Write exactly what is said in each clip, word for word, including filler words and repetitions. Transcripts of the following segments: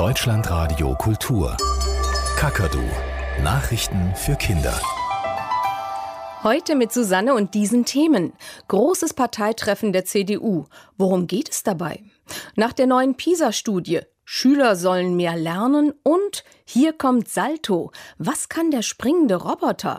Deutschlandradio Kultur. Kakadu. Nachrichten für Kinder. Heute mit Susanne und diesen Themen. Großes Parteitreffen der C D U. Worum geht es dabei? Nach der neuen PISA-Studie. Schüler sollen mehr lernen und hier kommt Salto. Was kann der springende Roboter?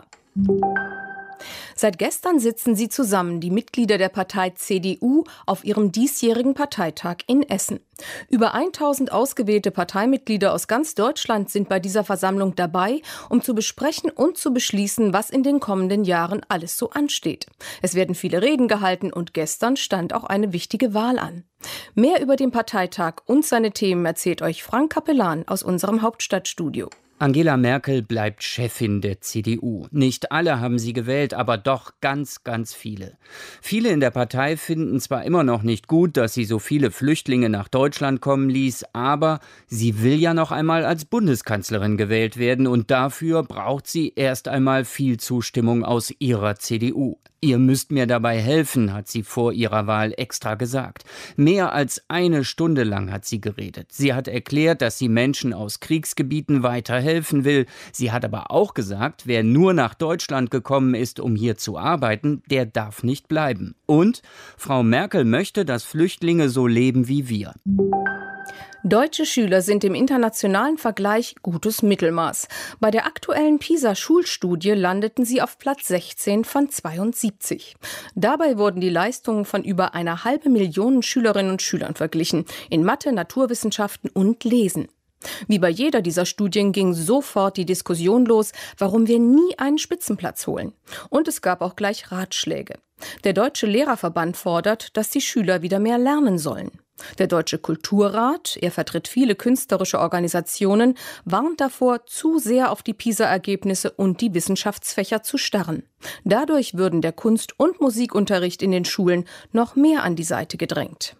Seit gestern sitzen sie zusammen, die Mitglieder der Partei C D U, auf ihrem diesjährigen Parteitag in Essen. Über tausend ausgewählte Parteimitglieder aus ganz Deutschland sind bei dieser Versammlung dabei, um zu besprechen und zu beschließen, was in den kommenden Jahren alles so ansteht. Es werden viele Reden gehalten und gestern stand auch eine wichtige Wahl an. Mehr über den Parteitag und seine Themen erzählt euch Frank Capellan aus unserem Hauptstadtstudio. Angela Merkel bleibt Chefin der C D U. Nicht alle haben sie gewählt, aber doch ganz, ganz viele. Viele in der Partei finden zwar immer noch nicht gut, dass sie so viele Flüchtlinge nach Deutschland kommen ließ, aber sie will ja noch einmal als Bundeskanzlerin gewählt werden und dafür braucht sie erst einmal viel Zustimmung aus ihrer C D U. Ihr müsst mir dabei helfen, hat sie vor ihrer Wahl extra gesagt. Mehr als eine Stunde lang hat sie geredet. Sie hat erklärt, dass sie Menschen aus Kriegsgebieten weiterhelfen will. Sie hat aber auch gesagt, wer nur nach Deutschland gekommen ist, um hier zu arbeiten, der darf nicht bleiben. Und Frau Merkel möchte, dass Flüchtlinge so leben wie wir. Deutsche Schüler sind im internationalen Vergleich gutes Mittelmaß. Bei der aktuellen PISA-Schulstudie landeten sie auf Platz sechzehn von zweiundsiebzig. Dabei wurden die Leistungen von über einer halben Million Schülerinnen und Schülern verglichen, in Mathe, Naturwissenschaften und Lesen. Wie bei jeder dieser Studien ging sofort die Diskussion los, warum wir nie einen Spitzenplatz holen. Und es gab auch gleich Ratschläge. Der Deutsche Lehrerverband fordert, dass die Schüler wieder mehr lernen sollen. Der Deutsche Kulturrat, er vertritt viele künstlerische Organisationen, warnt davor, zu sehr auf die PISA-Ergebnisse und die Wissenschaftsfächer zu starren. Dadurch würden der Kunst- und Musikunterricht in den Schulen noch mehr an die Seite gedrängt.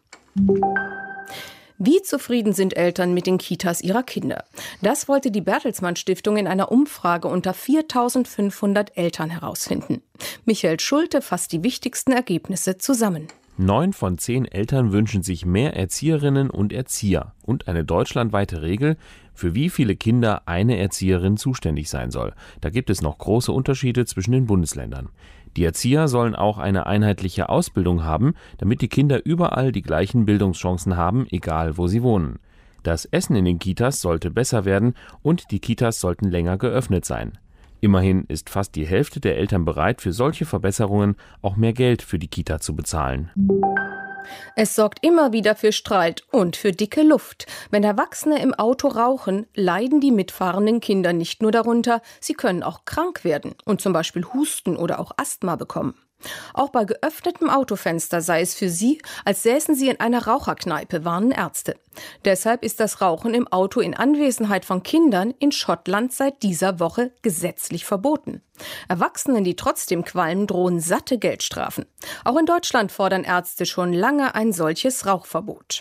Wie zufrieden sind Eltern mit den Kitas ihrer Kinder? Das wollte die Bertelsmann Stiftung in einer Umfrage unter viertausendfünfhundert Eltern herausfinden. Michael Schulte fasst die wichtigsten Ergebnisse zusammen. Neun von zehn Eltern wünschen sich mehr Erzieherinnen und Erzieher und eine deutschlandweite Regel, für wie viele Kinder eine Erzieherin zuständig sein soll. Da gibt es noch große Unterschiede zwischen den Bundesländern. Die Erzieher sollen auch eine einheitliche Ausbildung haben, damit die Kinder überall die gleichen Bildungschancen haben, egal wo sie wohnen. Das Essen in den Kitas sollte besser werden und die Kitas sollten länger geöffnet sein. Immerhin ist fast die Hälfte der Eltern bereit, für solche Verbesserungen auch mehr Geld für die Kita zu bezahlen. Es sorgt immer wieder für Streit und für dicke Luft. Wenn Erwachsene im Auto rauchen, leiden die mitfahrenden Kinder nicht nur darunter, sie können auch krank werden und zum Beispiel Husten oder auch Asthma bekommen. Auch bei geöffnetem Autofenster sei es für sie, als säßen sie in einer Raucherkneipe, warnen Ärzte. Deshalb ist das Rauchen im Auto in Anwesenheit von Kindern in Schottland seit dieser Woche gesetzlich verboten. Erwachsenen, die trotzdem qualmen, drohen satte Geldstrafen. Auch in Deutschland fordern Ärzte schon lange ein solches Rauchverbot.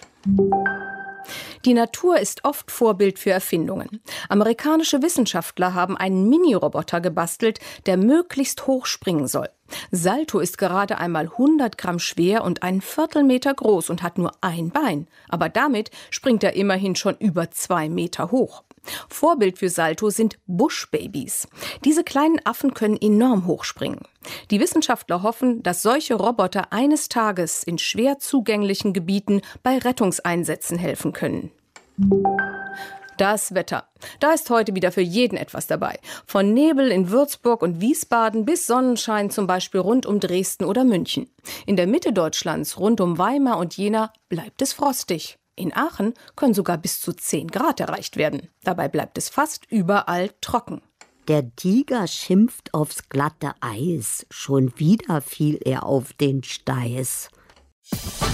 Die Natur ist oft Vorbild für Erfindungen. Amerikanische Wissenschaftler haben einen Mini-Roboter gebastelt, der möglichst hoch springen soll. Salto ist gerade einmal hundert Gramm schwer und einen Viertelmeter groß und hat nur ein Bein. Aber damit springt er immerhin schon über zwei Meter hoch. Vorbild für Salto sind Buschbabys. Diese kleinen Affen können enorm hoch springen. Die Wissenschaftler hoffen, dass solche Roboter eines Tages in schwer zugänglichen Gebieten bei Rettungseinsätzen helfen können. Das Wetter. Da ist heute wieder für jeden etwas dabei. Von Nebel in Würzburg und Wiesbaden bis Sonnenschein zum Beispiel rund um Dresden oder München. In der Mitte Deutschlands, rund um Weimar und Jena, bleibt es frostig. In Aachen können sogar bis zu zehn Grad erreicht werden. Dabei bleibt es fast überall trocken. Der Tiger schimpft aufs glatte Eis. Schon wieder fiel er auf den Steiß.